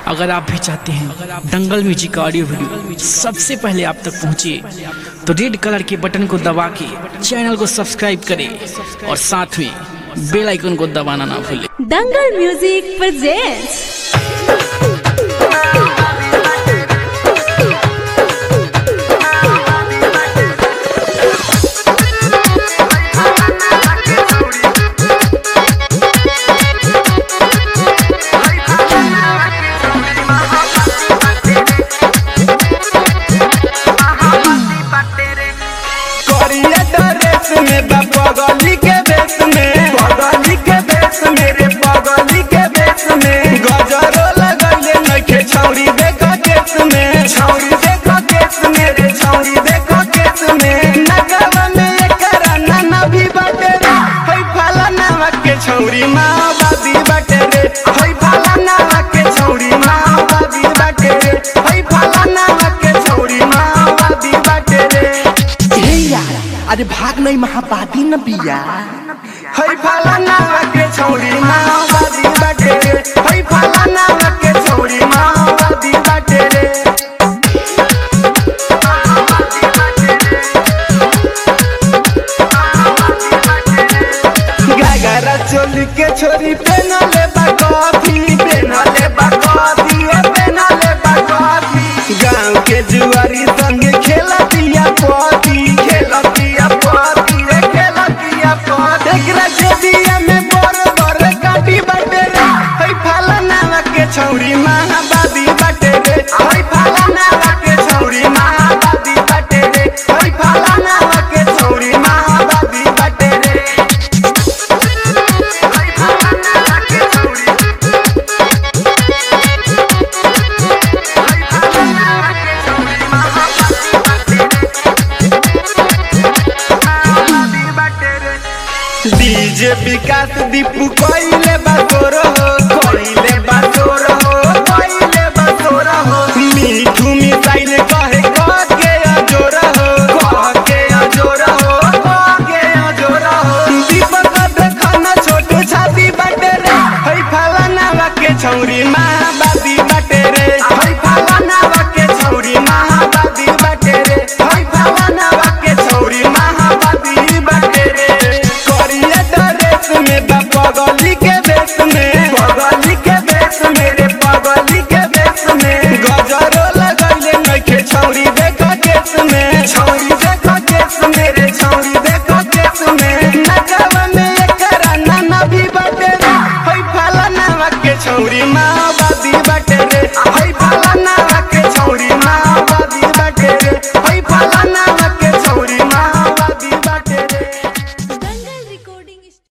अगर आप भी चाहते हैं दंगल म्यूजिक का ऑडियो वीडियो सबसे पहले आप तक पहुंचे तो रेड कलर के बटन को दबा के चैनल को सब्सक्राइब करें और साथ में बेल आइकन को दबाना ना भूलें। दंगल म्यूजिक प्रेजेंट्स बगली के बेस में बगली के बेस मेरे बगली के बेस में गजरो लगले नखे छौरी देखो केस में छौरी देखो केस मेरे छौरी देखो केस में नगवा में एकरा नाना भी बाटे रे होई फाला नावा के छौरी माओवादी बाटे रे होई फाला नावा के छौरी माओवादी बाटे रे होई फाला नावा के छौरी माओवादी बाटे रे। हे यार अरे भाग नहीं महापाती न बिया हई फाला नावा के छौरी माओवादी बाटे रे हई फाला नावा के छौरी माओवादी बाटे रे। गागरा चोली के छोरी पेनले बा कॉफी पेनले बा कॉफी ए पेनले बा कॉफी गांव के जुआरी संग खेला दिया पॉती खेला दिया पॉती रे खेला दिया पॉती एकरा जेदिया में बोर बोर काटी बाटे रे हई फाला नावा के छौरी माओवादी बाटे रे हई फाला नावा के छौरी माओवादी बाटे रे हई फाला नावा के छौरी माओवादी बाटे रे। डीजे विकास दीपू कोइले बासोर हो कोइले बासोर हो कोइले बासोर हो मीठू मिसाइल कहे के अजोर हो के अजोर हो के अजोर हो दीपक देखना छोटे छाती बाटे रे हई फाला नावा के छौरी माँ